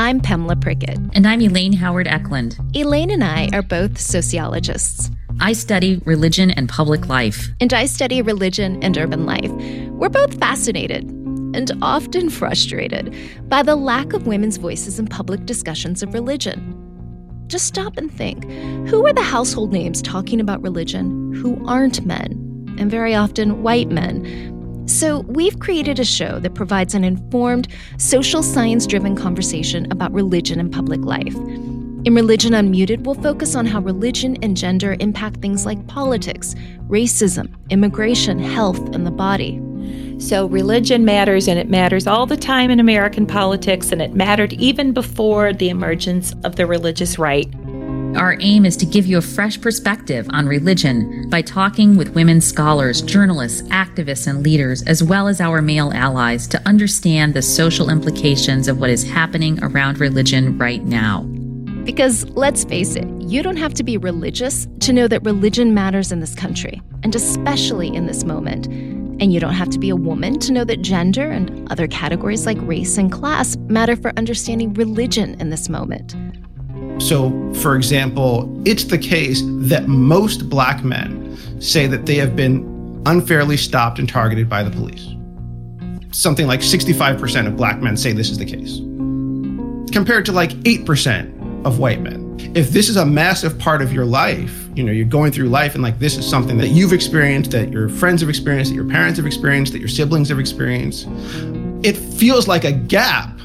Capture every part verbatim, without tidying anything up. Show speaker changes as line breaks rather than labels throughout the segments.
I'm Pamela Prickett.
And I'm Elaine Howard Eklund.
Elaine and I are both sociologists.
I study religion and public life.
And I study religion and urban life. We're both fascinated and often frustrated by the lack of women's voices in public discussions of religion. Just stop and think. Who are the household names talking about religion who aren't men, and very often white men? So we've created a show that provides an informed, social science-driven conversation about religion and public life. In Religion Unmuted, we'll focus on how religion and gender impact things like politics, racism, immigration, health, and the body.
So religion matters, and it matters all the time in American politics, and it mattered even before the emergence of the religious right.
Our aim is to give you a fresh perspective on religion by talking with women scholars, journalists, activists, and leaders, as well as our male allies, to understand the social implications of what is happening around religion right now.
Because let's face it, you don't have to be religious to know that religion matters in this country, and especially in this moment. And you don't have to be a woman to know that gender and other categories like race and class matter for understanding religion in this moment.
So, for example, it's the case that most black men say that they have been unfairly stopped and targeted by the police. Something like sixty-five percent of black men say this is the case, compared to like eight percent of white men. If this is a massive part of your life, you know, you're going through life and like this is something that you've experienced, that your friends have experienced, that your parents have experienced, that your siblings have experienced, it feels like a gap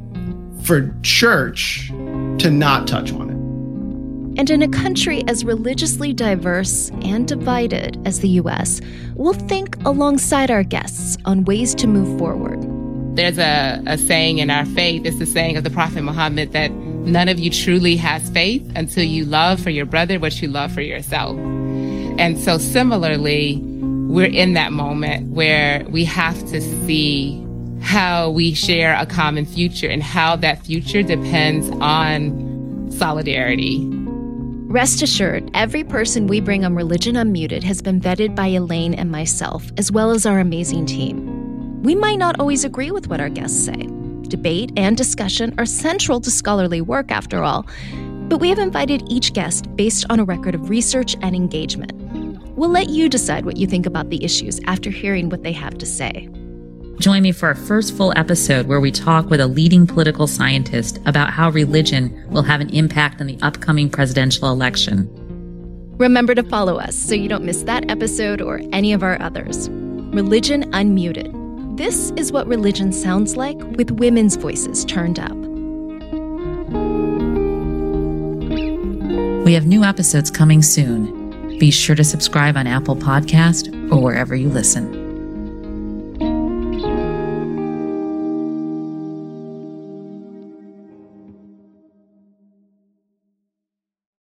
for church to not touch on it.
And in a country as religiously diverse and divided as the U S, we'll think alongside our guests on ways to move forward.
There's a, a saying in our faith, it's the saying of the Prophet Muhammad, that none of you truly has faith until you love for your brother what you love for yourself. And so similarly, we're in that moment where we have to see how we share a common future and how that future depends on solidarity.
Rest assured, every person we bring on Religion Unmuted has been vetted by Elaine and myself, as well as our amazing team. We might not always agree with what our guests say. Debate and discussion are central to scholarly work, after all, but we have invited each guest based on a record of research and engagement. We'll let you decide what you think about the issues after hearing what they have to say.
Join me for our first full episode where we talk with a leading political scientist about how religion will have an impact on the upcoming presidential election.
Remember to follow us so you don't miss that episode or any of our others. Religion Unmuted. This is what religion sounds like with women's voices turned up.
We have new episodes coming soon. Be sure to subscribe on Apple Podcast or wherever you listen.